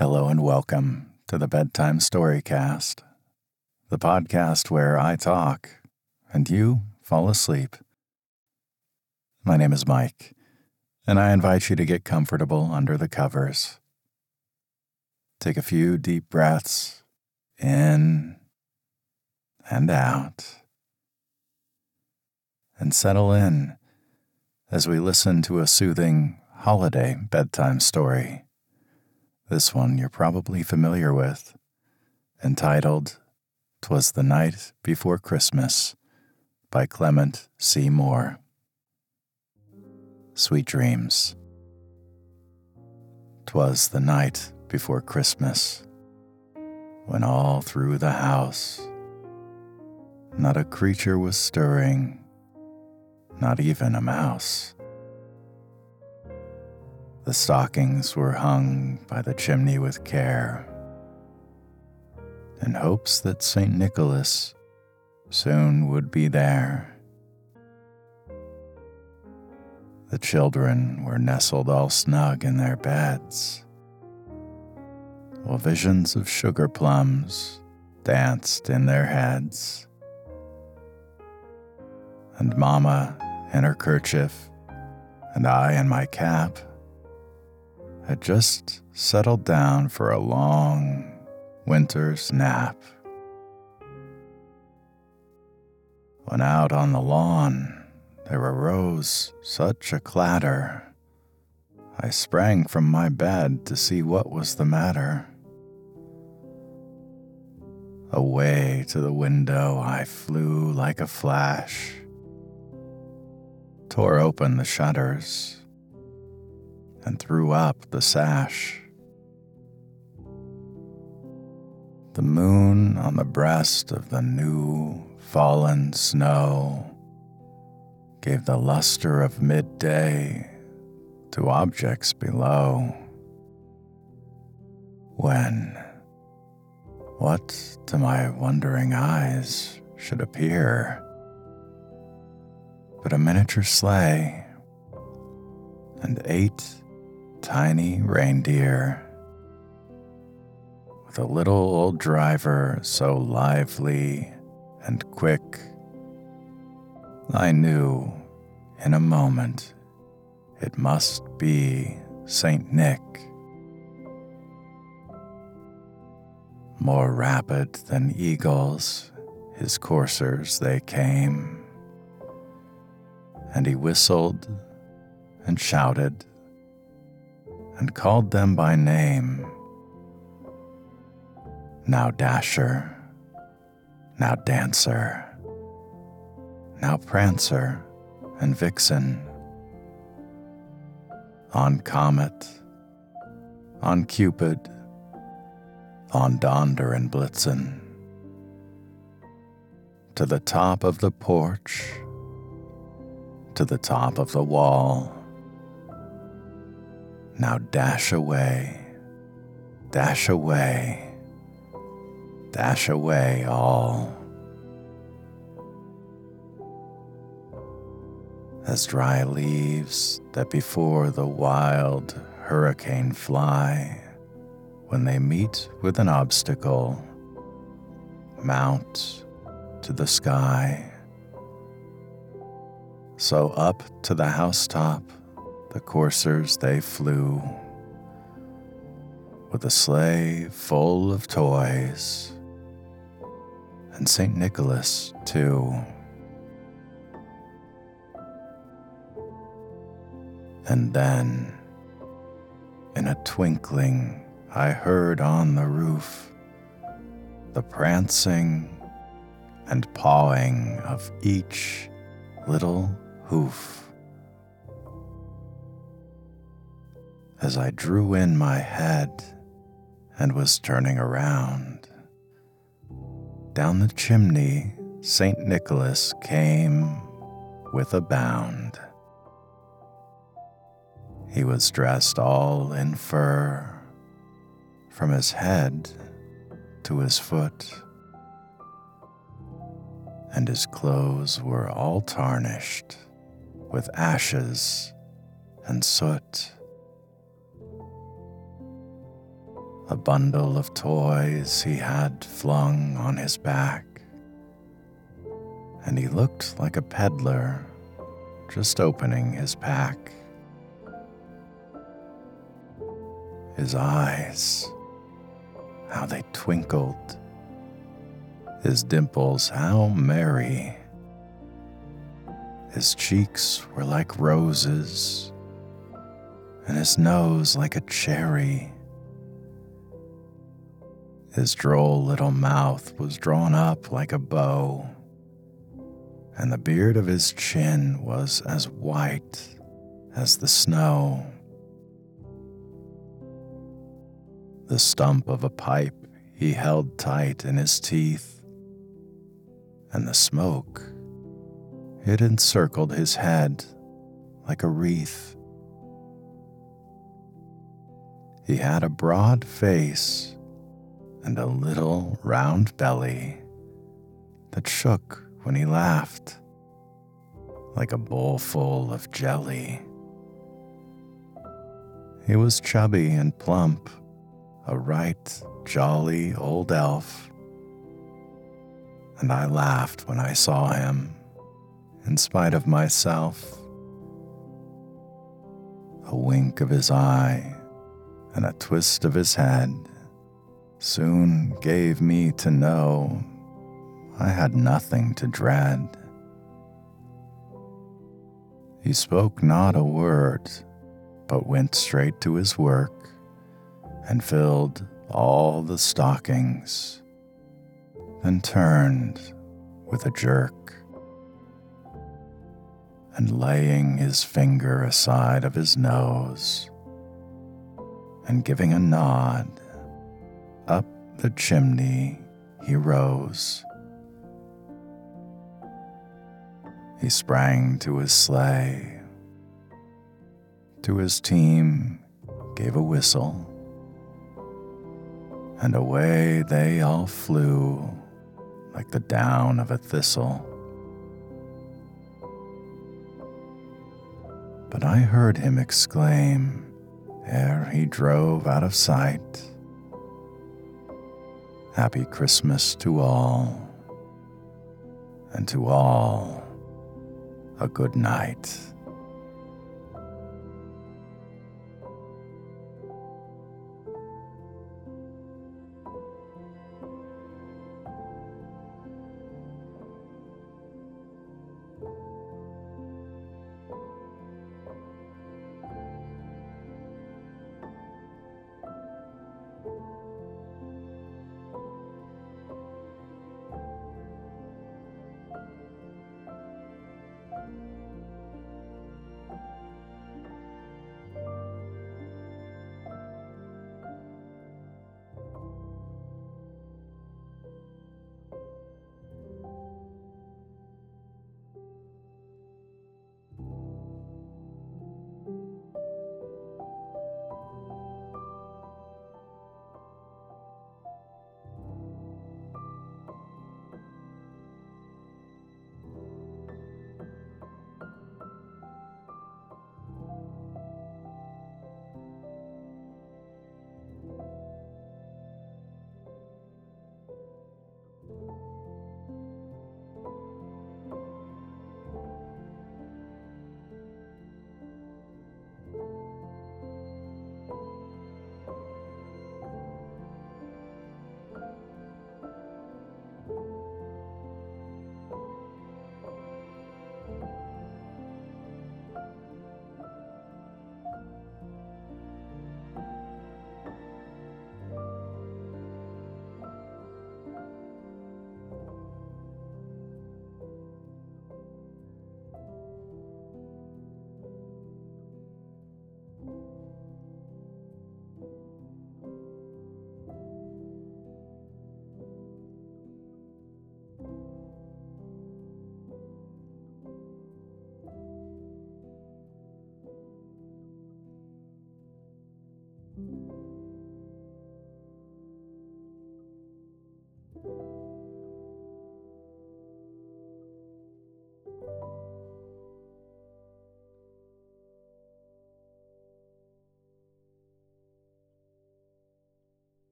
Hello and welcome to the Bedtime Storycast, the podcast where I talk and you fall asleep. My name is Mike, and I invite you to get comfortable under the covers. Take a few deep breaths in and out, and settle in as we listen to a soothing holiday bedtime story. This one you're probably familiar with, entitled "'Twas the Night Before Christmas" by Clement C. Moore. Sweet dreams. 'Twas the night before Christmas, when all through the house not a creature was stirring, not even a mouse. The stockings were hung by the chimney with care, in hopes that St. Nicholas soon would be there. The children were nestled all snug in their beds, while visions of sugar plums danced in their heads. And Mama in her kerchief, and I in my cap, had just settled down for a long winter's nap. When out on the lawn there arose such a clatter, I sprang from my bed to see what was the matter. Away to the window I flew like a flash, tore open the shutters, and threw up the sash. The moon on the breast of the new fallen snow gave the luster of midday to objects below, when what to my wondering eyes should appear but a miniature sleigh and 8 tiny reindeer, with a little old driver so lively and quick, I knew in a moment it must be Saint Nick. More rapid than eagles, his coursers they came, and he whistled and shouted and called them by name. Now Dasher, now Dancer, now Prancer and Vixen, on Comet, on Cupid, on Donder and Blitzen, to the top of the porch, to the top of the wall. Now dash away, dash away, dash away all. As dry leaves that before the wild hurricane fly, when they meet with an obstacle, mount to the sky. So up to the housetop the coursers they flew, with a sleigh full of toys, and St. Nicholas too. And then, in a twinkling, I heard on the roof the prancing and pawing of each little hoof. As I drew in my head and was turning around, down the chimney St. Nicholas came with a bound. He was dressed all in fur, from his head to his foot, and his clothes were all tarnished with ashes and soot. a bundle of toys he had flung on his back, and he looked like a peddler just opening his pack. His eyes, how they twinkled, his dimples how merry, his cheeks were like roses, and his nose like a cherry. His droll little mouth was drawn up like a bow, and the beard of his chin was as white as the snow. The stump of a pipe he held tight in his teeth, and the smoke, it encircled his head like a wreath. He had a broad face and a little round belly that shook when he laughed, like a bowl full of jelly. He was chubby and plump, a right jolly old elf, and I laughed when I saw him, in spite of myself. A wink of his eye and a twist of his head soon gave me to know I had nothing to dread. He spoke not a word, but went straight to his work and filled all the stockings, then turned with a jerk, and laying his finger aside of his nose, and giving a nod, up the chimney he rose. He sprang to his sleigh, to his team gave a whistle, and away they all flew like the down of a thistle. But I heard him exclaim, ere he drove out of sight, "Happy Christmas to all, and to all a good night."